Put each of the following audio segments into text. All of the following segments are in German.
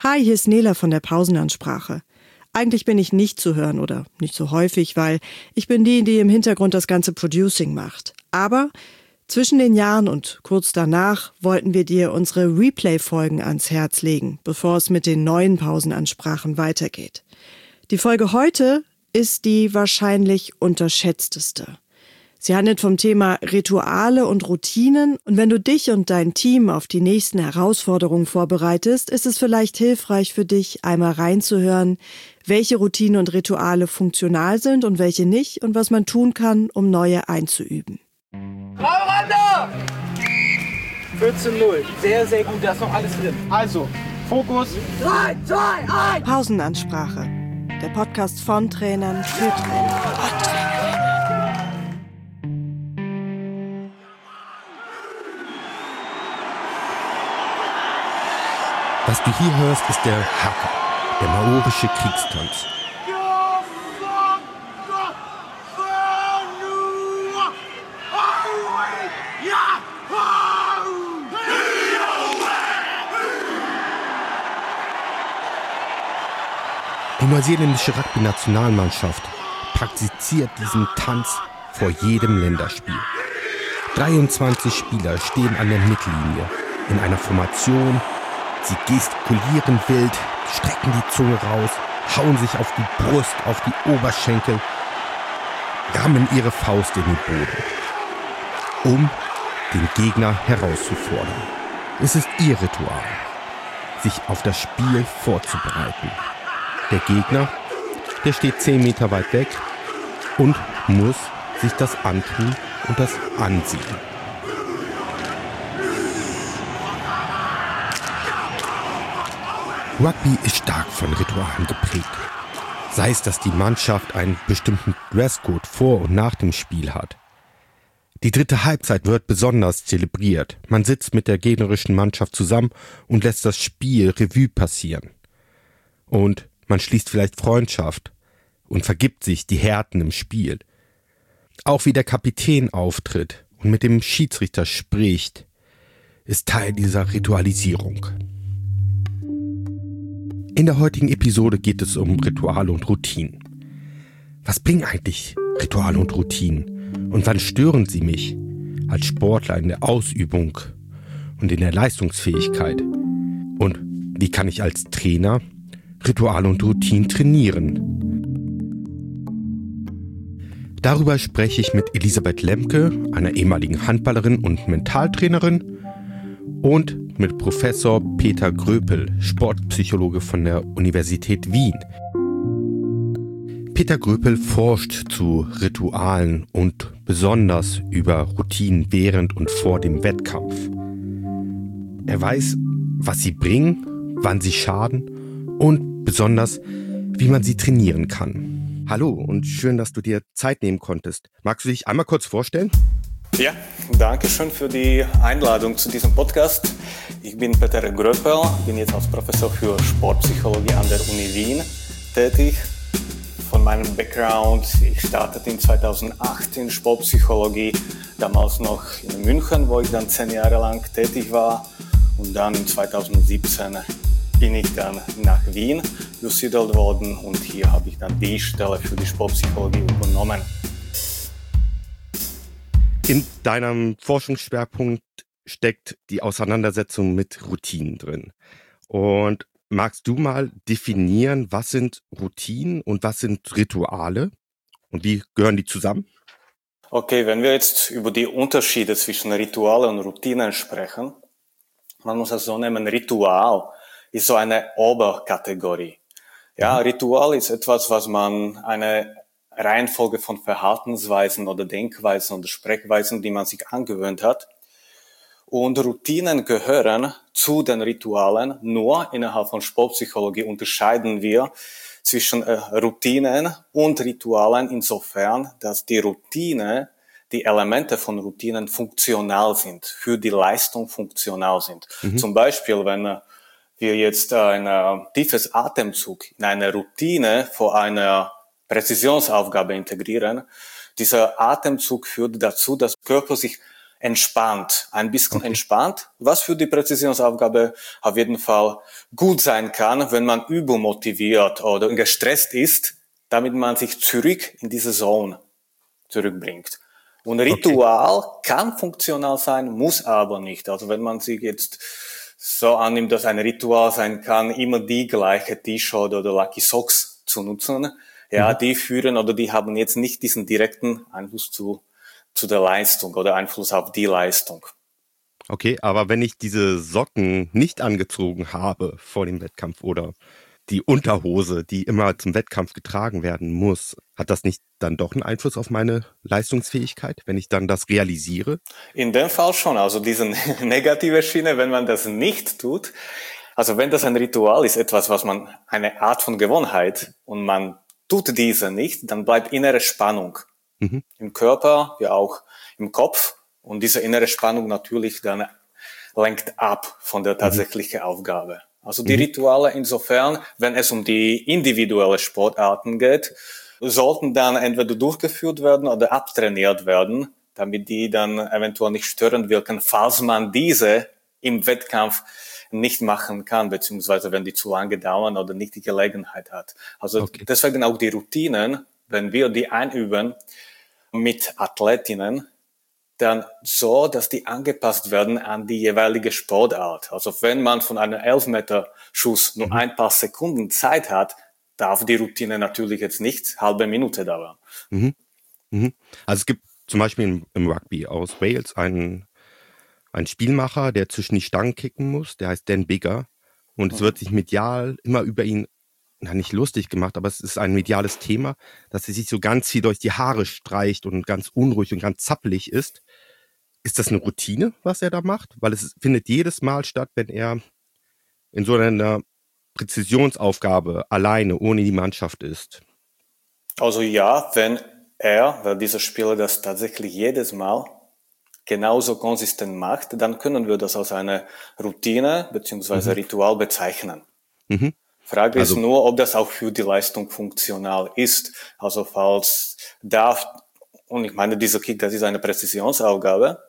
Hi, hier ist Nela von der Pausenansprache. Eigentlich bin ich nicht zu hören oder nicht so häufig, weil ich bin die im Hintergrund das ganze Producing macht. Aber zwischen den Jahren und kurz danach wollten wir dir unsere Replay-Folgen ans Herz legen, bevor es mit den neuen Pausenansprachen weitergeht. Die Folge heute ist die wahrscheinlich unterschätzteste. Sie handelt vom Thema Rituale und Routinen, und wenn du dich und dein Team auf die nächsten Herausforderungen vorbereitest, ist es vielleicht hilfreich für dich, einmal reinzuhören, welche Routinen und Rituale funktional sind und welche nicht und was man tun kann, um neue einzuüben. 14-0. Sehr, sehr gut. Da ist noch alles drin. Also, Fokus. 3, 2, 1. Pausenansprache. Der Podcast von Trainern für Trainer und Trainerinnen. Was du hier hörst, ist der Haka, der maorische Kriegstanz. Die neuseeländische Rugby-Nationalmannschaft praktiziert diesen Tanz vor jedem Länderspiel. 23 Spieler stehen an der Mittellinie in einer Formation. Sie gestikulieren wild, strecken die Zunge raus, hauen sich auf die Brust, auf die Oberschenkel, rammen ihre Faust in den Boden, um den Gegner herauszufordern. Es ist ihr Ritual, sich auf das Spiel vorzubereiten. Der Gegner, der steht 10 Meter weit weg und muss sich das antun und das ansehen. Rugby ist stark von Ritualen geprägt. Sei es, dass die Mannschaft einen bestimmten Dresscode vor und nach dem Spiel hat. Die dritte Halbzeit wird besonders zelebriert. Man sitzt mit der gegnerischen Mannschaft zusammen und lässt das Spiel Revue passieren. Und man schließt vielleicht Freundschaft und vergibt sich die Härten im Spiel. Auch wie der Kapitän auftritt und mit dem Schiedsrichter spricht, ist Teil dieser Ritualisierung. In der heutigen Episode geht es um Rituale und Routinen. Was bringen eigentlich Rituale und Routinen? Und wann stören sie mich als Sportler in der Ausübung und in der Leistungsfähigkeit? Und wie kann ich als Trainer Rituale und Routinen trainieren? Darüber spreche ich mit Elisabeth Lemke, einer ehemaligen Handballerin und Mentaltrainerin, und mit Professor Peter Gröpel, Sportpsychologe von der Universität Wien. Peter Gröpel forscht zu Ritualen und besonders über Routinen während und vor dem Wettkampf. Er weiß, was sie bringen, wann sie schaden und besonders, wie man sie trainieren kann. Hallo und schön, dass du dir Zeit nehmen konntest. Magst du dich einmal kurz vorstellen? Ja, danke schön für die Einladung zu diesem Podcast. Ich bin Peter Gröpel, bin jetzt als Professor für Sportpsychologie an der Uni Wien tätig. Von meinem Background, ich startete in 2008 in Sportpsychologie, damals noch in München, wo ich dann 10 Jahre lang tätig war. Und dann in 2017 bin ich dann nach Wien übersiedelt worden und hier habe ich dann die Stelle für die Sportpsychologie übernommen. In deinem Forschungsschwerpunkt steckt die Auseinandersetzung mit Routinen drin. Und magst du mal definieren, was sind Routinen und was sind Rituale und wie gehören die zusammen? Okay, wenn wir jetzt über die Unterschiede zwischen Rituale und Routinen sprechen, man muss es so nehmen, Ritual ist so eine Oberkategorie. Ja, Ritual ist etwas, was man eine Reihenfolge von Verhaltensweisen oder Denkweisen oder Sprechweisen, die man sich angewöhnt hat. Und Routinen gehören zu den Ritualen. Nur innerhalb von Sportpsychologie unterscheiden wir zwischen Routinen und Ritualen insofern, dass die Routine, die Elemente von Routinen funktional sind, für die Leistung funktional sind. Zum Beispiel, wenn wir jetzt ein tiefes Atemzug in eine Routine vor einer Präzisionsaufgabe integrieren. Dieser Atemzug führt dazu, dass der Körper sich entspannt, ein bisschen entspannt, was für die Präzisionsaufgabe auf jeden Fall gut sein kann, wenn man übermotiviert oder gestresst ist, damit man sich zurück in diese Zone zurückbringt. Und Ritual kann funktional sein, muss aber nicht. Also wenn man sich jetzt so annimmt, dass ein Ritual sein kann, immer die gleiche T-Shirt oder Lucky Socks zu nutzen, ja, die führen oder die haben jetzt nicht diesen direkten Einfluss zu der Leistung oder Einfluss auf die Leistung. Okay, aber wenn ich diese Socken nicht angezogen habe vor dem Wettkampf oder die Unterhose, die immer zum Wettkampf getragen werden muss, hat das nicht dann doch einen Einfluss auf meine Leistungsfähigkeit, wenn ich dann das realisiere? In dem Fall schon, also diese negative Schiene, wenn man das nicht tut, also wenn das ein Ritual ist, etwas, was man, eine Art von Gewohnheit und man tut diese nicht, dann bleibt innere Spannung im Körper, ja auch im Kopf und diese innere Spannung natürlich dann lenkt ab von der tatsächlichen Aufgabe. Also die Rituale insofern, wenn es um die individuelle Sportarten geht, sollten dann entweder durchgeführt werden oder abtrainiert werden, damit die dann eventuell nicht störend wirken, falls man diese im Wettkampf nicht machen kann, beziehungsweise wenn die zu lange dauern oder nicht die Gelegenheit hat. Also deswegen auch die Routinen, wenn wir die einüben mit Athletinnen, dann so, dass die angepasst werden an die jeweilige Sportart. Also wenn man von einem 11-Meter-Schuss nur ein paar Sekunden Zeit hat, darf die Routine natürlich jetzt nicht halbe Minute dauern. Also es gibt zum Beispiel im Rugby aus Wales einen Spielmacher, der zwischen die Stangen kicken muss, der heißt Dan Biggar. Und es wird sich medial immer über ihn, nicht lustig gemacht, aber es ist ein mediales Thema, dass er sich so ganz viel durch die Haare streicht und ganz unruhig und ganz zappelig ist. Ist das eine Routine, was er da macht? Weil es findet jedes Mal statt, wenn er in so einer Präzisionsaufgabe alleine, ohne die Mannschaft ist. Also ja, weil dieser Spieler das tatsächlich jedes Mal genauso konsistent macht, dann können wir das als eine Routine bzw. Ritual bezeichnen. Frage ist nur, ob das auch für die Leistung funktional ist. Also falls und ich meine, dieser Kick, das ist eine Präzisionsaufgabe,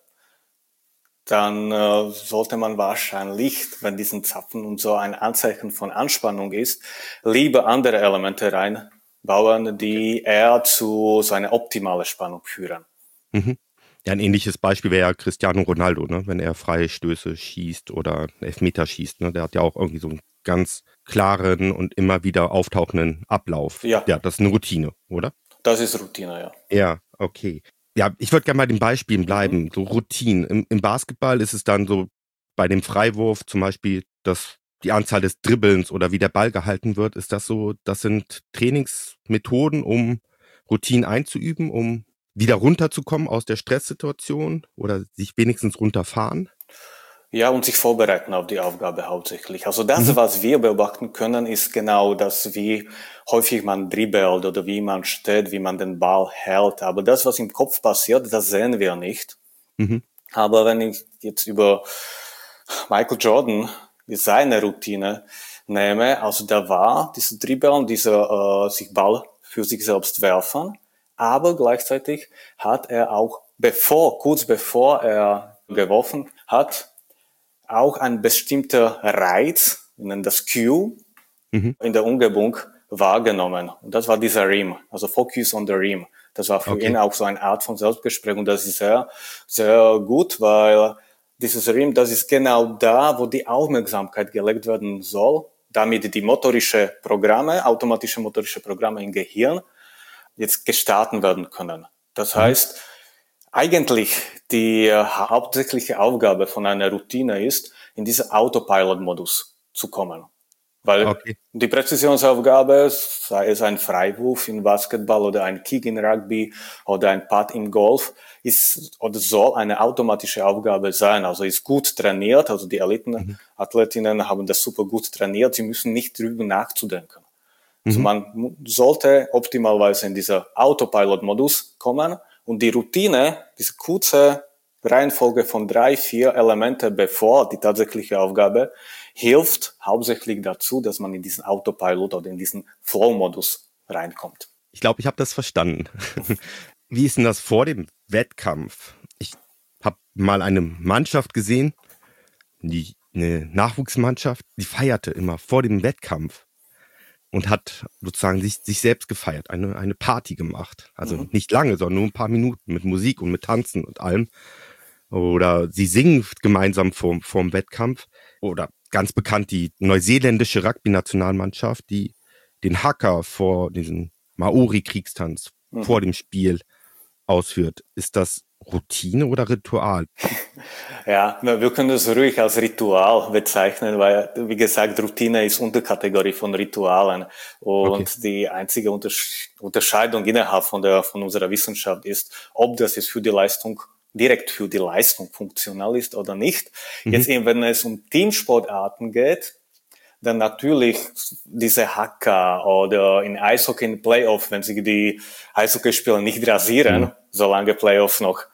dann sollte man wahrscheinlich, wenn diesen Zapfen und so ein Anzeichen von Anspannung ist, lieber andere Elemente reinbauen, die eher zu so einer optimalen Spannung führen. Ja, ein ähnliches Beispiel wäre ja Cristiano Ronaldo, ne? Wenn er Freistöße schießt oder Elfmeter schießt. Ne? Der hat ja auch irgendwie so einen ganz klaren und immer wieder auftauchenden Ablauf. Ja, das ist eine Routine, oder? Das ist Routine, ja. Ja, okay. Ja, ich würde gerne bei den Beispielen bleiben, so Routinen. Im Basketball ist es dann so, bei dem Freiwurf zum Beispiel, dass die Anzahl des Dribbelns oder wie der Ball gehalten wird, ist das so, das sind Trainingsmethoden, um Routinen einzuüben, um wieder runterzukommen aus der Stresssituation oder sich wenigstens runterfahren? Ja, und sich vorbereiten auf die Aufgabe hauptsächlich. Also das, was wir beobachten können, ist genau das, wie häufig man dribbelt oder wie man steht, wie man den Ball hält. Aber das, was im Kopf passiert, das sehen wir nicht. Aber wenn ich jetzt über Michael Jordan seine Routine nehme, also da war dieses Dribbeln, sich Ball für sich selbst werfen, aber gleichzeitig hat er auch kurz bevor er geworfen hat, auch ein bestimmter Reiz, wir nennen das Cue, in der Umgebung wahrgenommen. Und das war dieser Rim, also Focus on the Rim. Das war für ihn auch so eine Art von Selbstgespräch und das ist sehr, sehr gut, weil dieses Rim, das ist genau da, wo die Aufmerksamkeit gelegt werden soll, damit die automatische motorische Programme im Gehirn jetzt gestartet werden können. Das heißt, eigentlich die hauptsächliche Aufgabe von einer Routine ist, in diesen Autopilot-Modus zu kommen. Weil die Präzisionsaufgabe, sei es ein Freiwurf im Basketball oder ein Kick in Rugby oder ein Putt im Golf, ist oder soll eine automatische Aufgabe sein. Also ist gut trainiert, also die Athletinnen haben das super gut trainiert, sie müssen nicht drüber nachzudenken. Also man sollte optimalerweise in dieser Autopilot-Modus kommen und die Routine, diese kurze Reihenfolge von 3, 4 Elemente bevor die tatsächliche Aufgabe, hilft hauptsächlich dazu, dass man in diesen Autopilot oder in diesen Flow-Modus reinkommt. Ich glaube, ich habe das verstanden. Wie ist denn das vor dem Wettkampf? Ich habe mal eine Mannschaft gesehen, eine Nachwuchsmannschaft, die feierte immer vor dem Wettkampf und hat sozusagen sich selbst gefeiert, eine Party gemacht. Also nicht lange, sondern nur ein paar Minuten mit Musik und mit Tanzen und allem. Oder sie singen gemeinsam vorm Wettkampf. Oder ganz bekannt die neuseeländische Rugby-Nationalmannschaft, die den Haka vor diesem Maori-Kriegstanz vor dem Spiel ausführt. Ist das Routine oder Ritual? Ja, wir können das ruhig als Ritual bezeichnen, weil, wie gesagt, Routine ist Unterkategorie von Ritualen. Und die einzige Unterscheidung innerhalb von unserer Wissenschaft ist, ob das jetzt direkt für die Leistung funktional ist oder nicht. Jetzt eben, wenn es um Teamsportarten geht, dann natürlich diese Hacker oder in Eishockey in Playoff, wenn sich die Eishockeyspieler nicht rasieren, solange Playoff noch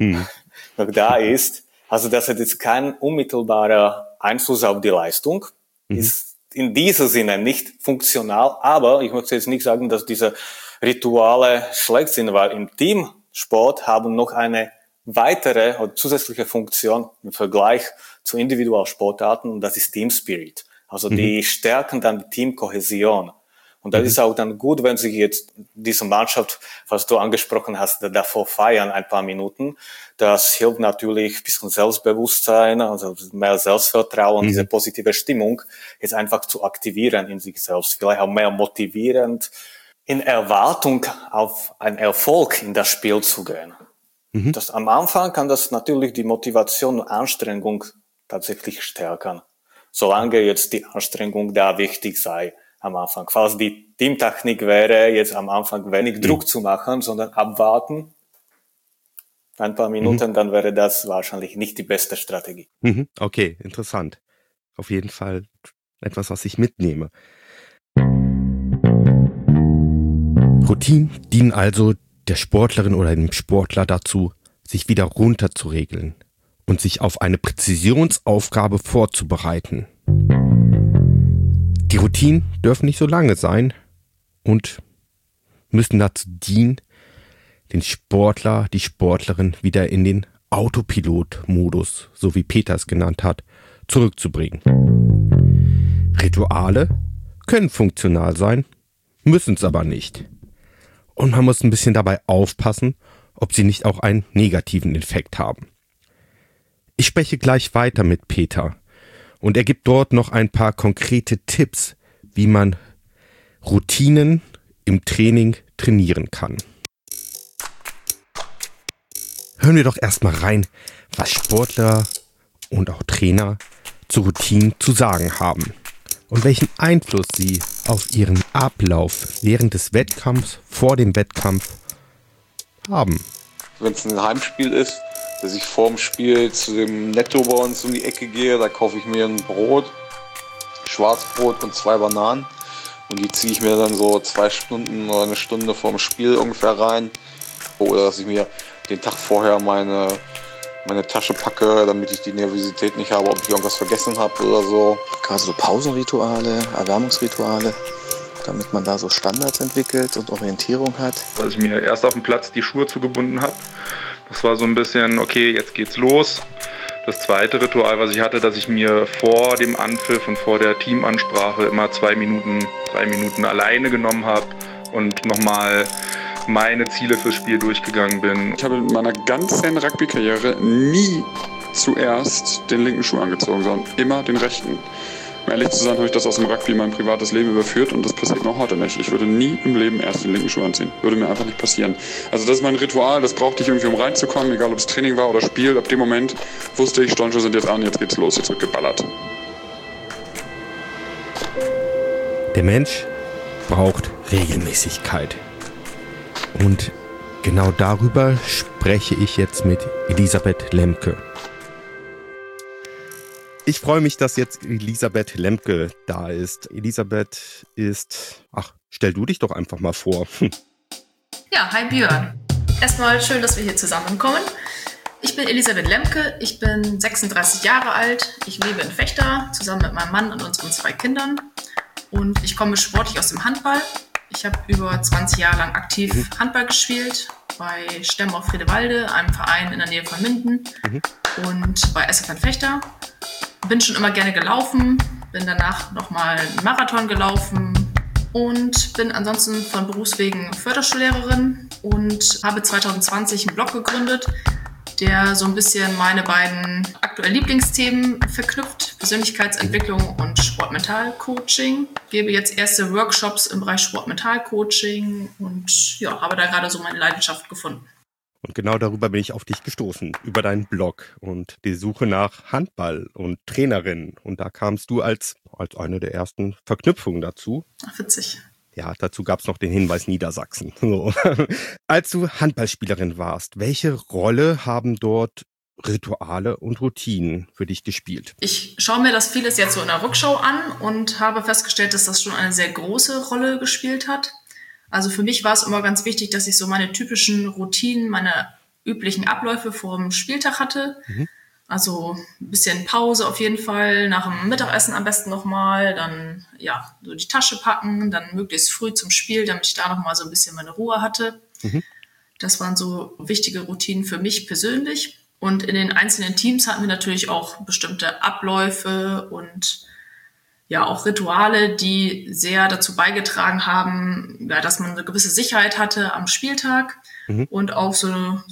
da ist. Also das hat jetzt keinen unmittelbaren Einfluss auf die Leistung. Ist in diesem Sinne nicht funktional, aber ich möchte jetzt nicht sagen, dass diese Rituale schlecht sind, weil im Teamsport haben noch eine weitere oder zusätzliche Funktion im Vergleich zu Individualsportarten, und das ist Team Spirit. Also die stärken dann die Teamkohäsion. Und das ist auch dann gut, wenn sich jetzt diese Mannschaft, was du angesprochen hast, davor feiern ein paar Minuten. Das hilft natürlich ein bisschen Selbstbewusstsein, also mehr Selbstvertrauen, diese positive Stimmung jetzt einfach zu aktivieren in sich selbst. Vielleicht auch mehr motivierend, in Erwartung auf einen Erfolg in das Spiel zu gehen. Das am Anfang kann das natürlich die Motivation und Anstrengung tatsächlich stärken. Solange jetzt die Anstrengung da wichtig sei am Anfang. Falls die Teamtechnik wäre, jetzt am Anfang wenig Druck zu machen, sondern abwarten, ein paar Minuten, dann wäre das wahrscheinlich nicht die beste Strategie. Okay, interessant. Auf jeden Fall etwas, was ich mitnehme. Routinen dienen also der Sportlerin oder dem Sportler dazu, sich wieder runterzuregeln und sich auf eine Präzisionsaufgabe vorzubereiten. Die Routinen dürfen nicht so lange sein und müssen dazu dienen, den Sportler, die Sportlerin wieder in den Autopilot-Modus, so wie Peter es genannt hat, zurückzubringen. Rituale können funktional sein, müssen es aber nicht. Und man muss ein bisschen dabei aufpassen, ob sie nicht auch einen negativen Effekt haben. Ich spreche gleich weiter mit Peter und er gibt dort noch ein paar konkrete Tipps, wie man Routinen im Training trainieren kann. Hören wir doch erstmal rein, was Sportler und auch Trainer zu Routinen zu sagen haben und welchen Einfluss sie auf ihren Ablauf während des Wettkampfs, vor dem Wettkampf haben. Wenn es ein Heimspiel ist, dass ich vorm Spiel zu dem Netto bei uns um die Ecke gehe, da kaufe ich mir ein Brot, Schwarzbrot und 2 Bananen und die ziehe ich mir dann so 2 Stunden oder 1 Stunde vorm Spiel ungefähr rein. Oder dass ich mir den Tag vorher meine Tasche packe, damit ich die Nervosität nicht habe, ob ich irgendwas vergessen habe oder so. Gerade so Pausenrituale, Erwärmungsrituale, damit man da so Standards entwickelt und Orientierung hat. Dass ich mir erst auf dem Platz die Schuhe zugebunden habe. Das war so ein bisschen, okay, jetzt geht's los. Das zweite Ritual, was ich hatte, dass ich mir vor dem Anpfiff und vor der Teamansprache immer 3 Minuten alleine genommen habe und nochmal meine Ziele fürs Spiel durchgegangen bin. Ich habe in meiner ganzen Rugby-Karriere nie zuerst den linken Schuh angezogen, sondern immer den rechten. Um ehrlich zu sein, habe ich das aus dem Rugby in mein privates Leben überführt und das passiert mir auch heute nicht. Ich würde nie im Leben erst den linken Schuh anziehen. Würde mir einfach nicht passieren. Also das ist mein Ritual, das brauchte ich irgendwie, um reinzukommen, egal ob es Training war oder Spiel. Ab dem Moment wusste ich, Stonschuhe sind jetzt an, jetzt geht's los, jetzt wird geballert. Der Mensch braucht Regelmäßigkeit. Und genau darüber spreche ich jetzt mit Elisabeth Lemke. Ich freue mich, dass jetzt Elisabeth Lemke da ist. Elisabeth ist... stell du dich doch einfach mal vor. Ja, hi Björn. Erstmal schön, dass wir hier zusammenkommen. Ich bin Elisabeth Lemke, ich bin 36 Jahre alt. Ich lebe in Vechta zusammen mit meinem Mann und unseren 2 Kindern. Und ich komme sportlich aus dem Handball. Ich habe über 20 Jahre lang aktiv Handball gespielt bei Stemmer Friedewalde, einem Verein in der Nähe von Minden und bei SFN Fechter. Bin schon immer gerne gelaufen, bin danach nochmal einen Marathon gelaufen und bin ansonsten von Berufswegen Förderschullehrerin und habe 2020 einen Blog gegründet, der so ein bisschen meine beiden aktuellen Lieblingsthemen verknüpft, Persönlichkeitsentwicklung und Sportmental-Coaching. Gebe jetzt erste Workshops im Bereich Sportmental-Coaching und ja, habe da gerade so meine Leidenschaft gefunden. Und genau darüber bin ich auf dich gestoßen, über deinen Blog und die Suche nach Handball und Trainerin. Und da kamst du als eine der ersten Verknüpfungen dazu. Ach, witzig. Ja, dazu gab es noch den Hinweis Niedersachsen. So. Als du Handballspielerin warst, welche Rolle haben dort Rituale und Routinen für dich gespielt? Ich schaue mir das vieles jetzt so in der Rückschau an und habe festgestellt, dass das schon eine sehr große Rolle gespielt hat. Also für mich war es immer ganz wichtig, dass ich so meine typischen Routinen, meine üblichen Abläufe vor dem Spieltag hatte. Also ein bisschen Pause auf jeden Fall, nach dem Mittagessen am besten nochmal, dann ja, so die Tasche packen, dann möglichst früh zum Spiel, damit ich da nochmal so ein bisschen meine Ruhe hatte. Das waren so wichtige Routinen für mich persönlich. Und in den einzelnen Teams hatten wir natürlich auch bestimmte Abläufe und ja auch Rituale, die sehr dazu beigetragen haben, ja, dass man eine gewisse Sicherheit hatte am Spieltag und auch so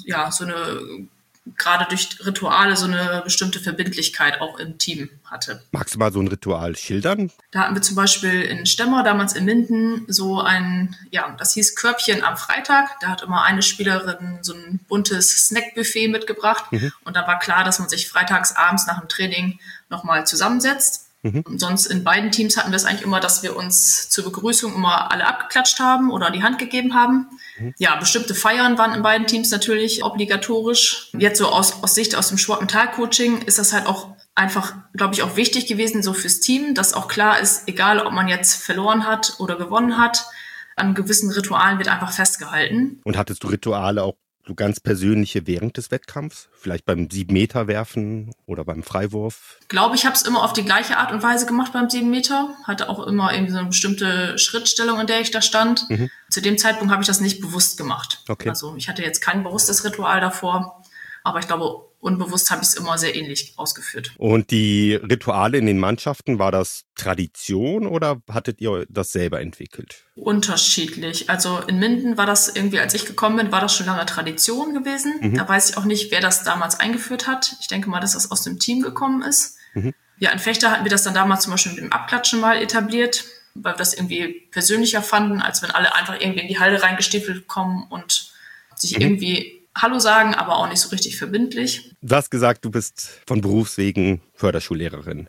eine gerade durch Rituale so eine bestimmte Verbindlichkeit auch im Team hatte. Magst du mal so ein Ritual schildern? Da hatten wir zum Beispiel in Stemmer, damals in Minden, so ein, ja, das hieß Körbchen am Freitag. Da hat immer eine Spielerin so ein buntes Snackbuffet mitgebracht. Und da war klar, dass man sich freitags abends nach dem Training nochmal zusammensetzt. Und sonst in beiden Teams hatten wir es eigentlich immer, dass wir uns zur Begrüßung immer alle abgeklatscht haben oder die Hand gegeben haben. Ja, bestimmte Feiern waren in beiden Teams natürlich obligatorisch. Jetzt so aus Sicht aus dem Sportmental-Coaching ist das halt auch einfach, glaube ich, auch wichtig gewesen so fürs Team, dass auch klar ist, egal ob man jetzt verloren hat oder gewonnen hat, an gewissen Ritualen wird einfach festgehalten. Und hattest du Rituale auch so ganz persönliche während des Wettkampfs? Vielleicht beim 7-Meter-Werfen oder beim Freiwurf? Ich glaube, ich habe es immer auf die gleiche Art und Weise gemacht beim 7 Meter. Hatte auch immer irgendwie so eine bestimmte Schrittstellung, in der ich da stand. Zu dem Zeitpunkt habe ich das nicht bewusst gemacht. Okay. Also ich hatte jetzt kein bewusstes Ritual davor, aber ich glaube, unbewusst habe ich es immer sehr ähnlich ausgeführt. Und die Rituale in den Mannschaften, war das Tradition oder hattet ihr das selber entwickelt? Unterschiedlich. Also in Minden war das irgendwie, als ich gekommen bin, war das schon lange Tradition gewesen. Da weiß ich auch nicht, wer das damals eingeführt hat. Ich denke mal, dass das aus dem Team gekommen ist. Ja, in Fechter hatten wir das dann damals zum Beispiel mit dem Abklatschen mal etabliert, weil wir das irgendwie persönlicher fanden, als wenn alle einfach irgendwie in die Halle reingestiefelt kommen und sich irgendwie Hallo sagen, aber auch nicht so richtig verbindlich. Du hast gesagt, du bist von Berufswegen Förderschullehrerin.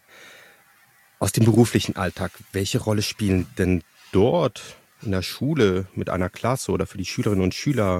Aus dem beruflichen Alltag, welche Rolle spielen denn dort in der Schule mit einer Klasse oder für die Schülerinnen und Schüler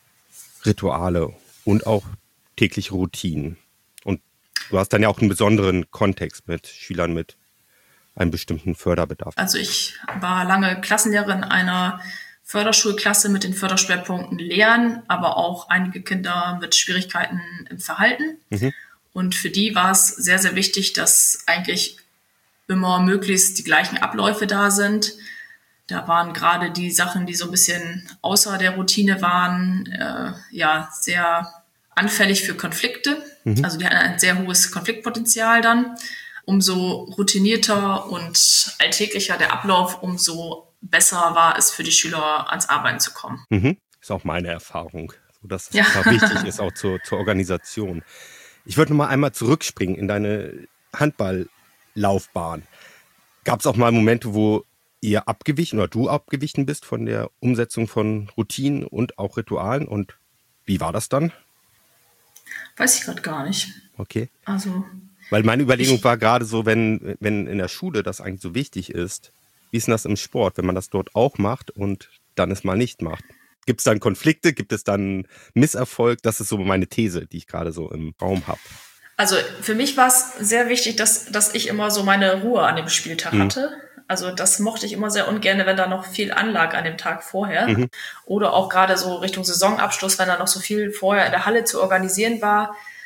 Rituale und auch tägliche Routinen? Und du hast dann ja auch einen besonderen Kontext mit Schülern mit einem bestimmten Förderbedarf. Also ich war lange Klassenlehrerin einer Förderschulklasse mit den Förderschwerpunkten Lernen, aber auch einige Kinder mit Schwierigkeiten im Verhalten. Und für die war es sehr, sehr wichtig, dass eigentlich immer möglichst die gleichen Abläufe da sind. Da waren gerade die Sachen, die so ein bisschen außer der Routine waren, sehr anfällig für Konflikte. Also die hatten ein sehr hohes Konfliktpotenzial dann. Umso routinierter und alltäglicher der Ablauf, umso besser war es für die Schüler, ans Arbeiten zu kommen. Ist auch meine Erfahrung, so dass es wichtig ist, auch zur Organisation. Ich würde noch mal einmal zurückspringen in deine Handballlaufbahn. Gab es auch mal Momente, wo ihr abgewichen oder du abgewichen bist von der Umsetzung von Routinen und auch Ritualen? Und wie war das dann? Weiß ich gerade gar nicht. Okay. Also, weil meine Überlegung war gerade so, wenn in der Schule das eigentlich so wichtig ist, wie ist denn das im Sport, wenn man das dort auch macht und dann es mal nicht macht? Gibt es dann Konflikte? Gibt es dann Misserfolg? Das ist so meine These, die ich gerade so im Raum habe. Also für mich war es sehr wichtig, dass ich immer so meine Ruhe an dem Spieltag hatte. Also das mochte ich immer sehr ungern, wenn da noch viel anlag an dem Tag vorher. Oder auch gerade so Richtung Saisonabschluss, wenn da noch so viel vorher in der Halle zu organisieren war.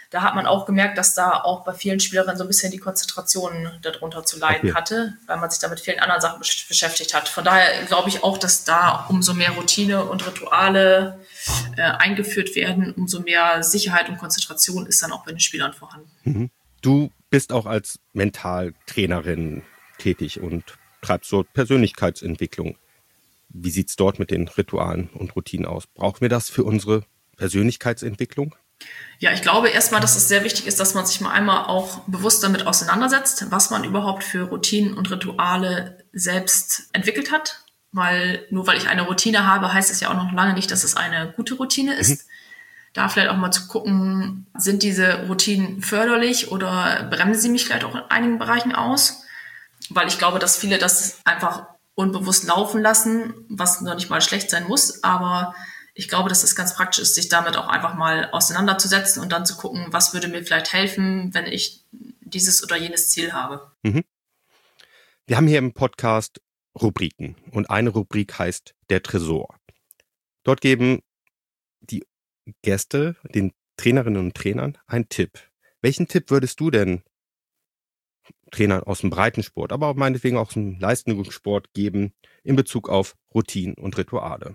Da hat man auch gemerkt, dass da auch bei vielen Spielerinnen so ein bisschen die Konzentration darunter zu leiden hatte, weil man sich da mit vielen anderen Sachen beschäftigt hat. Von daher glaube ich auch, dass da umso mehr Routine und Rituale eingeführt werden, umso mehr Sicherheit und Konzentration ist dann auch bei den Spielern vorhanden. Mhm. Du bist auch als Mentaltrainerin tätig und treibst dort Persönlichkeitsentwicklung. Wie sieht es dort mit den Ritualen und Routinen aus? Brauchen wir das für unsere Persönlichkeitsentwicklung? Ja, ich glaube erstmal, dass es sehr wichtig ist, dass man sich mal einmal auch bewusst damit auseinandersetzt, was man überhaupt für Routinen und Rituale selbst entwickelt hat. Weil nur weil ich eine Routine habe, heißt es ja auch noch lange nicht, dass es eine gute Routine ist. Da vielleicht auch mal zu gucken, sind diese Routinen förderlich oder bremsen sie mich vielleicht auch in einigen Bereichen aus? Weil ich glaube, dass viele das einfach unbewusst laufen lassen, was noch nicht mal schlecht sein muss, aber ich glaube, dass es ganz praktisch ist, sich damit auch einfach mal auseinanderzusetzen und dann zu gucken, was würde mir vielleicht helfen, wenn ich dieses oder jenes Ziel habe. Wir haben hier im Podcast Rubriken und eine Rubrik heißt der Tresor. Dort geben die Gäste den Trainerinnen und Trainern einen Tipp. Welchen Tipp würdest du denn Trainern aus dem Breitensport, aber auch meinetwegen auch aus dem Leistungssport geben in Bezug auf Routinen und Rituale?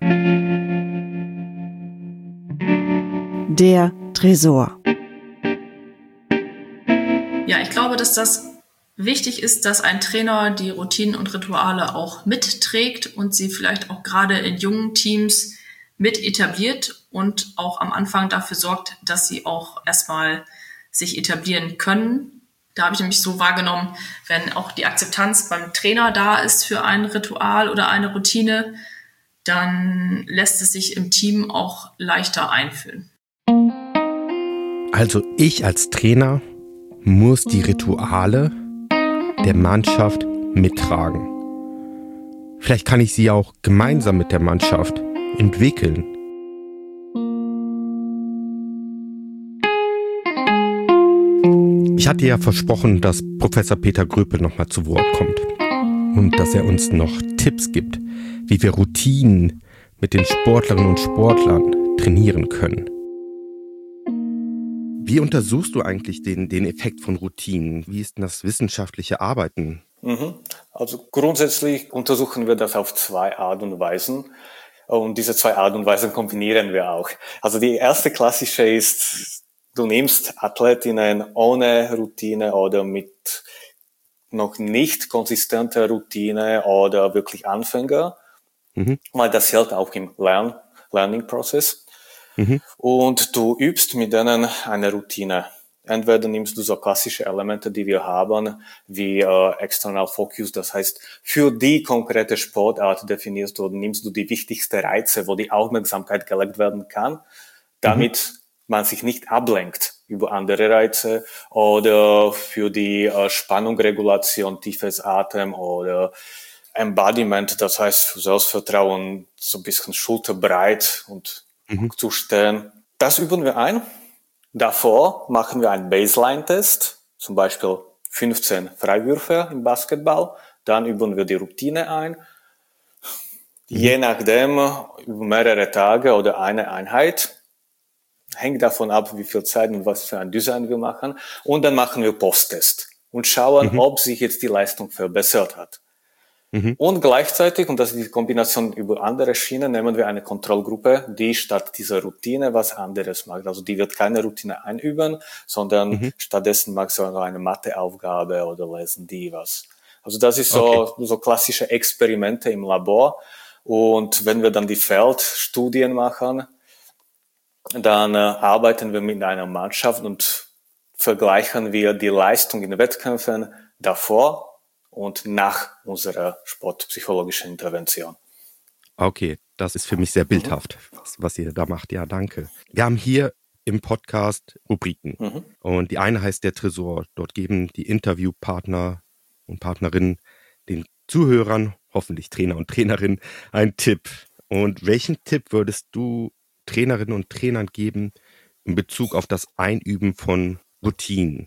Der Tresor. Ja, ich glaube, dass das wichtig ist, dass ein Trainer die Routinen und Rituale auch mitträgt und sie vielleicht auch gerade in jungen Teams mit etabliert und auch am Anfang dafür sorgt, dass sie auch erstmal sich etablieren können. Da habe ich nämlich so wahrgenommen, wenn auch die Akzeptanz beim Trainer da ist für ein Ritual oder eine Routine, dann lässt es sich im Team auch leichter einführen. Also ich als Trainer muss die Rituale der Mannschaft mittragen. Vielleicht kann ich sie auch gemeinsam mit der Mannschaft entwickeln. Ich hatte ja versprochen, dass Professor Peter Gröpel nochmal zu Wort kommt und dass er uns noch Tipps gibt, wie wir Routinen mit den Sportlerinnen und Sportlern trainieren können. Wie untersuchst du eigentlich den Effekt von Routinen? Wie ist denn das wissenschaftliche Arbeiten? Also grundsätzlich untersuchen wir das auf 2 Art und Weisen. Und diese 2 Art und Weisen kombinieren wir auch. Also die erste klassische ist, du nimmst Athletinnen ohne Routine oder mit noch nicht konsistenter Routine oder wirklich Anfänger, weil das hilft auch im Learning-Prozess. Und du übst mit denen eine Routine. Entweder nimmst du so klassische Elemente, die wir haben, wie External Focus, das heißt, für die konkrete Sportart definierst du oder nimmst du die wichtigsten Reize, wo die Aufmerksamkeit gelegt werden kann, damit man sich nicht ablenkt über andere Reize, oder für die Spannungregulation, tiefes Atem oder Embodiment, das heißt für Selbstvertrauen, so ein bisschen schulterbreit und zu stehen. Das üben wir ein. Davor machen wir einen Baseline-Test, zum Beispiel 15 Freiwürfe im Basketball. Dann üben wir die Routine ein. Je nachdem, über mehrere Tage oder eine Einheit. Hängt davon ab, wie viel Zeit und was für ein Design wir machen. Und dann machen wir Post-Test und schauen, ob sich jetzt die Leistung verbessert hat. Und gleichzeitig, und das ist die Kombination über andere Schienen, nehmen wir eine Kontrollgruppe, die statt dieser Routine was anderes macht. Also die wird keine Routine einüben, sondern stattdessen macht sie eine Matheaufgabe oder lesen die was. Also das ist so klassische Experimente im Labor. Und wenn wir dann die Feldstudien machen, dann arbeiten wir mit einer Mannschaft und vergleichen wir die Leistung in Wettkämpfen davor und nach unserer sportpsychologischen Intervention. Okay, das ist für mich sehr bildhaft, was ihr da macht. Ja, danke. Wir haben hier im Podcast Rubriken. Und die eine heißt der Tresor. Dort geben die Interviewpartner und Partnerinnen den Zuhörern, hoffentlich Trainer und Trainerinnen, einen Tipp. Und welchen Tipp würdest du Trainerinnen und Trainern geben in Bezug auf das Einüben von Routinen?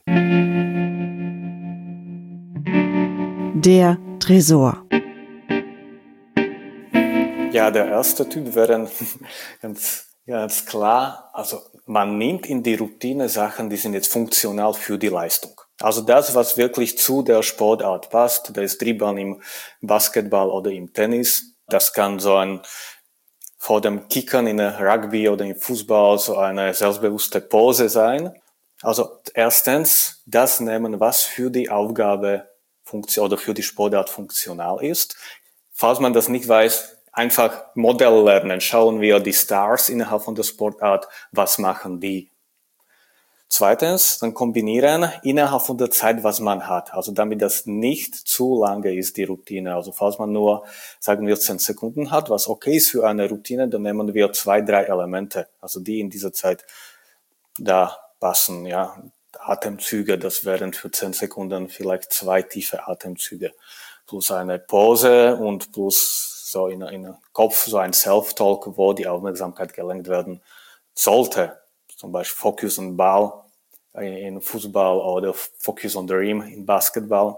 Der Tresor. Ja, der erste Typ wäre ein ganz Ganz klar, also man nimmt in die Routine Sachen, die sind jetzt funktional für die Leistung. Also das, was wirklich zu der Sportart passt, das ist Dribbeln im Basketball oder im Tennis. Das kann so ein vor dem Kickern in Rugby oder im Fußball so eine selbstbewusste Pose sein. Also erstens, das nehmen, was für die Aufgabe oder für die Sportart funktional ist. Falls man das nicht weiß, einfach Modell lernen. Schauen wir die Stars innerhalb von der Sportart, was machen die? Zweitens, dann kombinieren innerhalb von der Zeit, was man hat. Also damit das nicht zu lange ist, die Routine. Also falls man nur, sagen wir, 10 Sekunden hat, was okay ist für eine Routine, dann nehmen wir 2, 3 Elemente. Also die in dieser Zeit da passen, ja. Atemzüge, das wären für 10 Sekunden vielleicht 2 tiefe Atemzüge. Plus eine Pause und plus so in den Kopf so ein Self-Talk, wo die Aufmerksamkeit gelenkt werden sollte. Zum Beispiel Focus on Ball in Fußball oder Focus on the Rim in Basketball.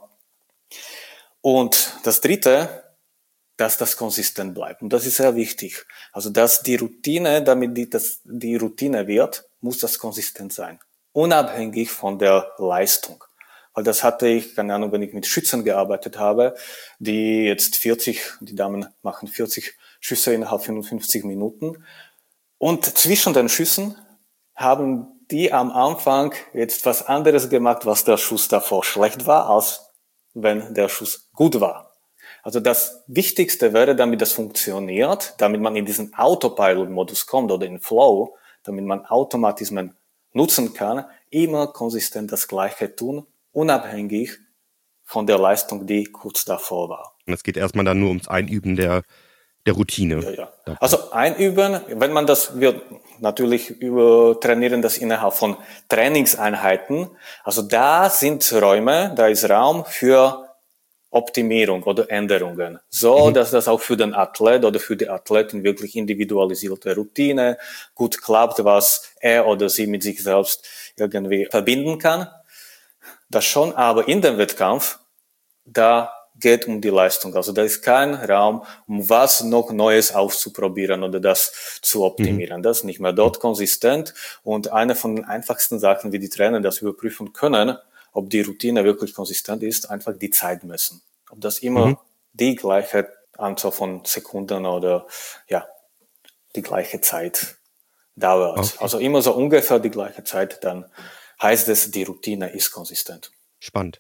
Und das Dritte, dass das konsistent bleibt. Und das ist sehr wichtig. Also, dass die Routine, damit die Routine wird, muss das konsistent sein. Unabhängig von der Leistung. Weil das hatte ich, keine Ahnung, wenn ich mit Schützen gearbeitet habe, die Damen machen 40 Schüsse innerhalb 55 Minuten. Und zwischen den Schüssen haben die am Anfang jetzt was anderes gemacht, was der Schuss davor schlecht war, als wenn der Schuss gut war. Also das Wichtigste wäre, damit das funktioniert, damit man in diesen Autopilot-Modus kommt oder in Flow, damit man Automatismen nutzen kann, immer konsistent das Gleiche tun, unabhängig von der Leistung, die kurz davor war. Und es geht erstmal dann nur ums Einüben der Routine. Ja. Also einüben, wenn man das wird, natürlich trainieren das innerhalb von Trainingseinheiten. Also da sind Räume, da ist Raum für Optimierung oder Änderungen. So, dass das auch für den Athlet oder für die Athletin wirklich individualisierte Routine gut klappt, was er oder sie mit sich selbst irgendwie verbinden kann. Das schon, aber in dem Wettkampf, da geht um die Leistung. Also da ist kein Raum, um was noch Neues auszuprobieren oder das zu optimieren. Das ist nicht mehr dort konsistent. Und eine von den einfachsten Sachen, wie die Trainer das überprüfen können, ob die Routine wirklich konsistent ist, einfach die Zeit messen. Ob das immer die gleiche Anzahl von Sekunden oder die gleiche Zeit dauert. Okay. Also immer so ungefähr die gleiche Zeit, dann heißt es, die Routine ist konsistent. Spannend.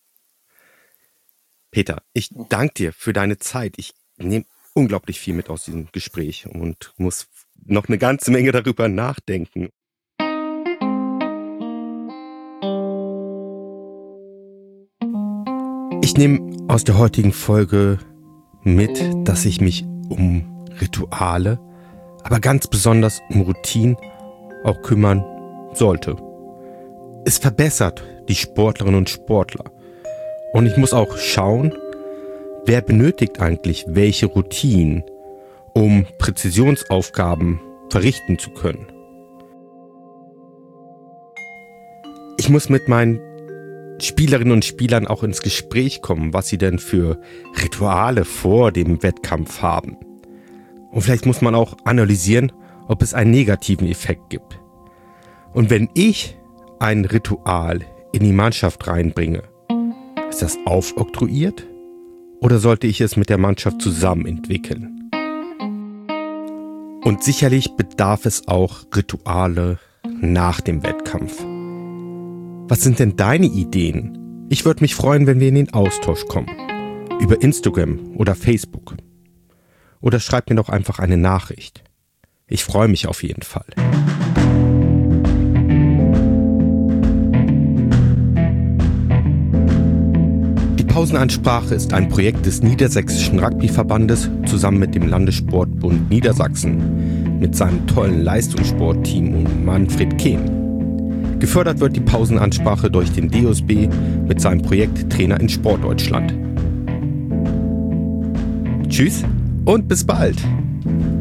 Peter, ich danke dir für deine Zeit. Ich nehme unglaublich viel mit aus diesem Gespräch und muss noch eine ganze Menge darüber nachdenken. Ich nehme aus der heutigen Folge mit, dass ich mich um Rituale, aber ganz besonders um Routinen auch kümmern sollte. Es verbessert die Sportlerinnen und Sportler. Und ich muss auch schauen, wer benötigt eigentlich welche Routinen, um Präzisionsaufgaben verrichten zu können. Ich muss mit meinen Spielerinnen und Spielern auch ins Gespräch kommen, was sie denn für Rituale vor dem Wettkampf haben. Und vielleicht muss man auch analysieren, ob es einen negativen Effekt gibt. Und wenn ich ein Ritual in die Mannschaft reinbringe, ist das aufoktroyiert oder sollte ich es mit der Mannschaft zusammen entwickeln? Und sicherlich bedarf es auch Rituale nach dem Wettkampf. Was sind denn deine Ideen? Ich würde mich freuen, wenn wir in den Austausch kommen. Über Instagram oder Facebook. Oder schreib mir doch einfach eine Nachricht. Ich freue mich auf jeden Fall. Die Pausenansprache ist ein Projekt des Niedersächsischen Rugbyverbandes zusammen mit dem Landessportbund Niedersachsen mit seinem tollen Leistungssportteam um Manfred Kehm. Gefördert wird die Pausenansprache durch den DOSB mit seinem Projekt Trainer in Sportdeutschland. Tschüss und bis bald!